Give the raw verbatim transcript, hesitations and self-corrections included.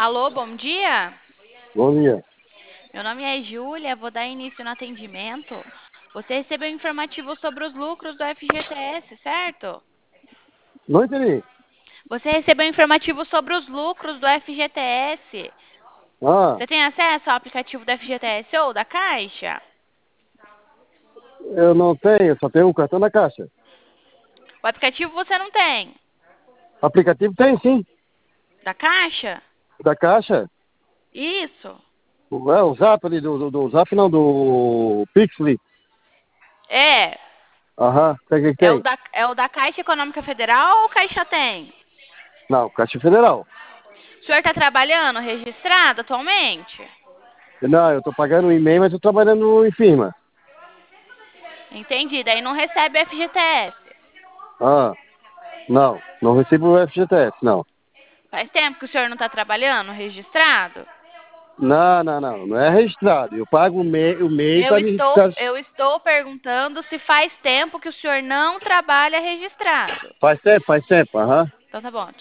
Alô, bom dia. Bom dia. Meu nome é Júlia, vou dar início no atendimento. Você recebeu informativo sobre os lucros do F G T S, certo? Não entendi. Você recebeu informativo sobre os lucros do F G T S. Ah, Você tem acesso ao aplicativo do F G T S ou da Caixa? eu não tenho, só tenho um cartão na caixa. O aplicativo você não tem. Aplicativo tem sim, Da Caixa? da caixa. Isso. O- É o Zap ali, do, do, do Zap não, do Pixly. É. Aham, tem que É o tem? da, é o da Caixa Econômica Federal ou Caixa tem? Não, Caixa Federal. O senhor está trabalhando registrado atualmente? Não, eu tô pagando um e-mail, mas eu tô trabalhando em firma. Entendi. Daí não recebe F G T S. Ah, não, não recebo o F G T S, não. Faz tempo que o senhor não está trabalhando registrado? Não, não, não, não é registrado. Eu pago o MEI, o MEI Eu tá me estou, registrando. eu estou perguntando se faz tempo que o senhor não trabalha registrado. Faz tempo, faz tempo, aham. Então tá bom.